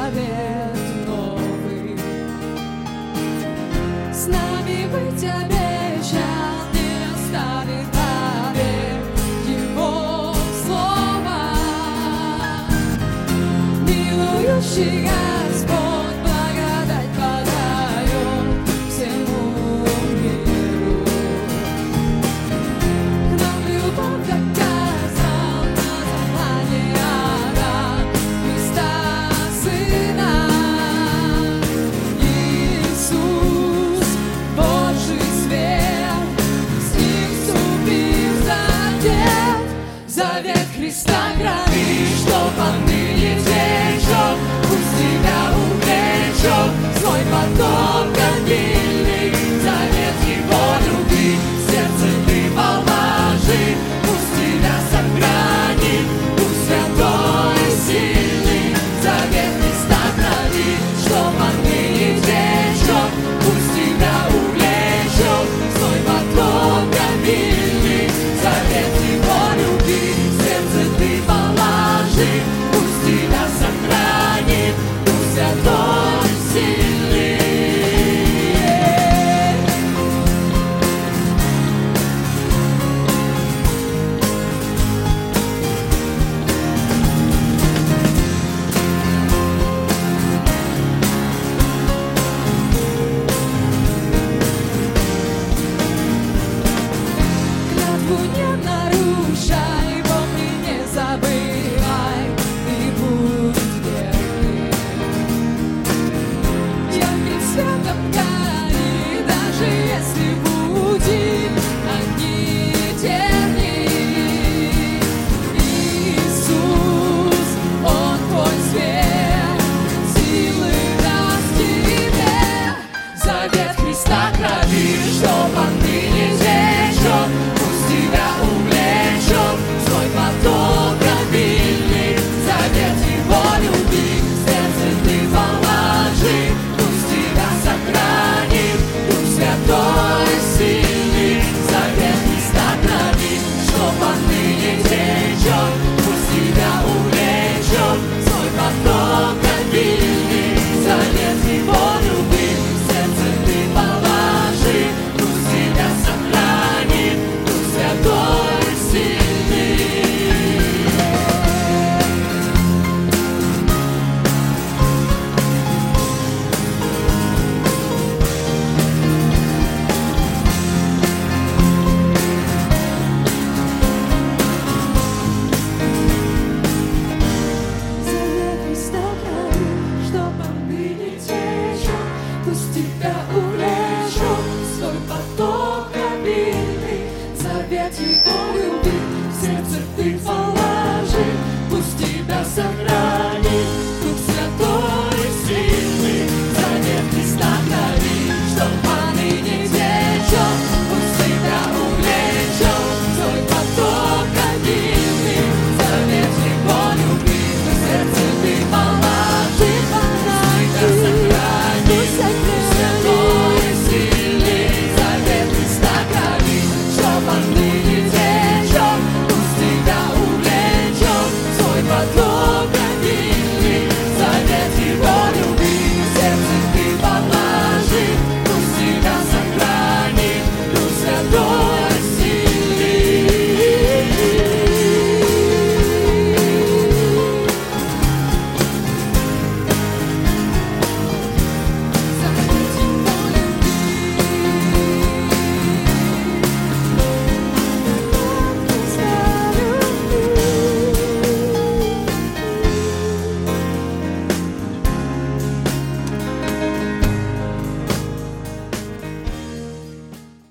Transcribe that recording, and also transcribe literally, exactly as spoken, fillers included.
завет новый. С нами быть обещан, не оставит навек Его слово. Милующий Господь благодать подает всему миру. К нам любовь доказал название Адам, Христа Сына. Иисус, Божий свет, с Ним вступил завет, завет Христа крови, что поныне течет, пусть тебя увлечет свой поток обильный, завет Его любви, в сердце ты положи, пусть тебя сохранит, пусть святой и сильный, завет Христа крови, что поныне течет, пусть тебя увлечет свой поток обильный, завет Его любви, в сердце ты положи, пусть тебя сохранит, пусть святой и сильный. Клятву не нарушай, помни, не забывай, и будь верным. Ярким светом гори, даже если пути одни терни. Иисус, Он твой свет, силы даст тебе, завет Христа крови, что поныне течет, пусть тебя увлечет свой поток обильный, завет Его любви, в сердце ты положи, пусть тебя сохранит, Дух Святой и сильный, завет Христа крови, что поныне течет, пусть тебя увлечет свой поток обильный, завет Его любви, в сердце ты положи, пусть тебя сохранит, Дух Святой и сильный. Завет Христа крови, что поныне течет, пусть тебя